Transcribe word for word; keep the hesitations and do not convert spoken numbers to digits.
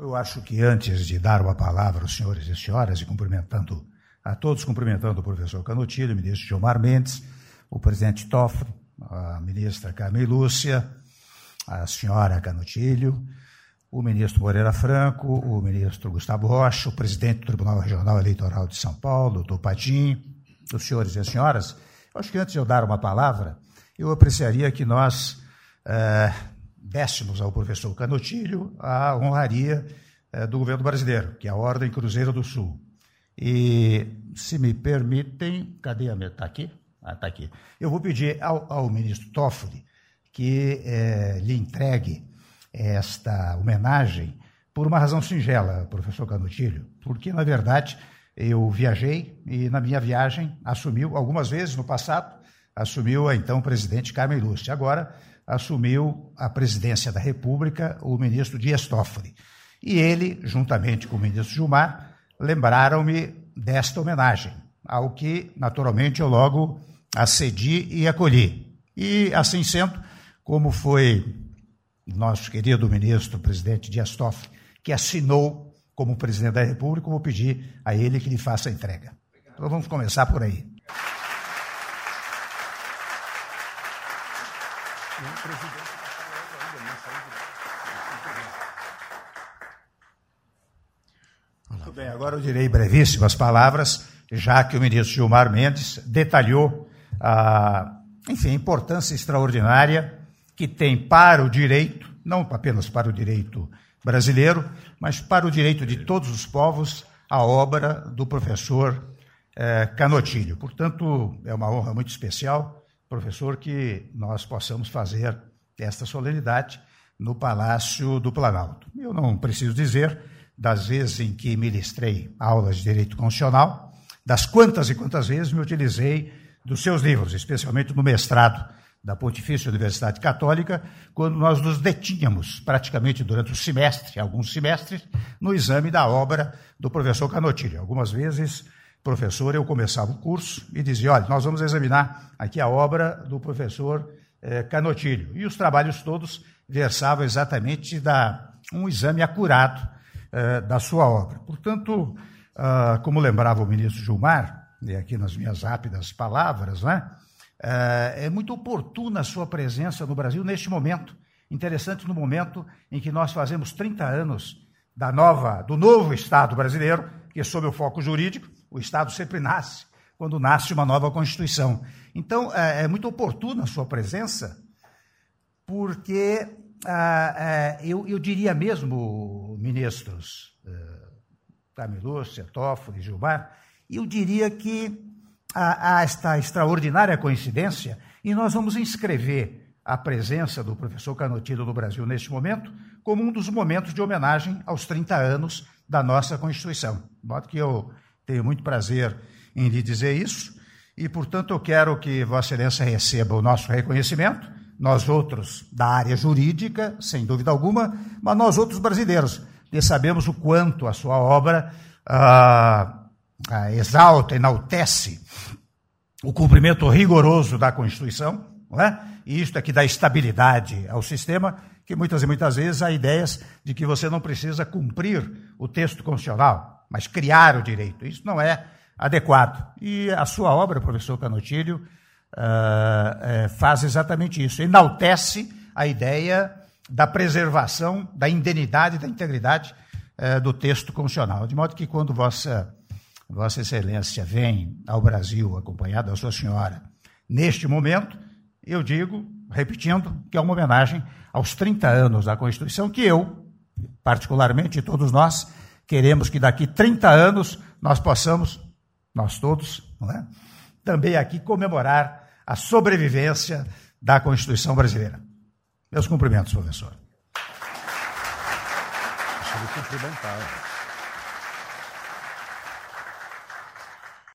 Eu acho que antes de dar uma palavra aos senhores e senhoras, e cumprimentando a todos, cumprimentando o professor Canutilho, o ministro Gilmar Mendes, o presidente Toffoli, a ministra Carmen Lúcia, a senhora Canutilho, o ministro Moreira Franco, o ministro Gustavo Rocha, o presidente do Tribunal Regional Eleitoral de São Paulo, doutor Padim, os senhores e as senhoras. Eu acho que antes de eu dar uma palavra, eu apreciaria que nós eh, dessemos ao professor Canutilho a honraria eh, do governo brasileiro, que é a Ordem Cruzeiro do Sul. E, se me permitem, cadê a minha? Está aqui? Ah, está aqui. Eu vou pedir ao, ao ministro Toffoli que eh, lhe entregue esta homenagem por uma razão singela, professor Canutilho, porque, na verdade, eu viajei e, na minha viagem, assumiu, algumas vezes no passado, assumiu a então presidente Carmen Lúcia. Agora, assumiu a presidência da República o ministro Dias Toffoli. E ele, juntamente com o ministro Gilmar, lembraram-me desta homenagem, ao que, naturalmente, eu logo acedi e acolhi. E, assim sendo, como foi nosso querido ministro, presidente Dias Toffoli, que assinou como presidente da República, eu vou pedir a ele que lhe faça a entrega. Então vamos começar por aí. Muito bem, agora eu direi brevíssimas palavras, já que o ministro Gilmar Mendes detalhou a, enfim, a importância extraordinária que tem para o direito, não apenas para o direito brasileiro, mas para o direito de todos os povos, a obra do professor eh, Canutilho. Portanto, é uma honra muito especial, professor, que nós possamos fazer esta solenidade no Palácio do Planalto. Eu não preciso dizer das vezes em que ministrei aulas de direito constitucional, das quantas e quantas vezes me utilizei dos seus livros, especialmente no mestrado da Pontifícia Universidade Católica, quando nós nos detínhamos praticamente durante o semestre, alguns semestres, no exame da obra do professor Canutilho. Algumas vezes, professor, eu começava o curso e dizia, olha, nós vamos examinar aqui a obra do professor eh, Canutilho. E os trabalhos todos versavam exatamente da um exame acurado eh, da sua obra. Portanto, ah, como lembrava o ministro Gilmar, e aqui nas minhas rápidas palavras, né, é muito oportuna a sua presença no Brasil neste momento, interessante no momento em que nós fazemos trinta anos da nova, do novo Estado brasileiro, que sob o foco jurídico, o Estado sempre nasce quando nasce uma nova Constituição. Então, é muito oportuna a sua presença, porque eu, eu diria mesmo, ministros Carmen Lúcia, Toffoli, Gilmar, eu diria que há esta extraordinária coincidência e nós vamos inscrever a presença do professor Canutilho no Brasil neste momento como um dos momentos de homenagem aos trinta anos da nossa Constituição. De modo que eu tenho muito prazer em lhe dizer isso e, portanto, eu quero que Vossa Excelência receba o nosso reconhecimento, nós outros da área jurídica, sem dúvida alguma, mas nós outros brasileiros, que sabemos o quanto a sua obra ah, ah, exalta, enaltece o cumprimento rigoroso da Constituição, não é? E isto aqui dá estabilidade ao sistema, que muitas e muitas vezes há ideias de que você não precisa cumprir o texto constitucional, mas criar o direito. Isso não é adequado. E a sua obra, professor Canutilho, uh, uh, faz exatamente isso. Enaltece a ideia da preservação da indenidade e da integridade uh, do texto constitucional. De modo que quando Vossa, Vossa Excelência vem ao Brasil, acompanhada da sua senhora, neste momento, eu digo, repetindo, que é uma homenagem aos trinta anos da Constituição, que eu, particularmente, e todos nós, queremos que daqui trinta anos nós possamos, nós todos, não é? Também aqui comemorar a sobrevivência da Constituição brasileira. Meus cumprimentos, professor. Deixa eu cumprimentar.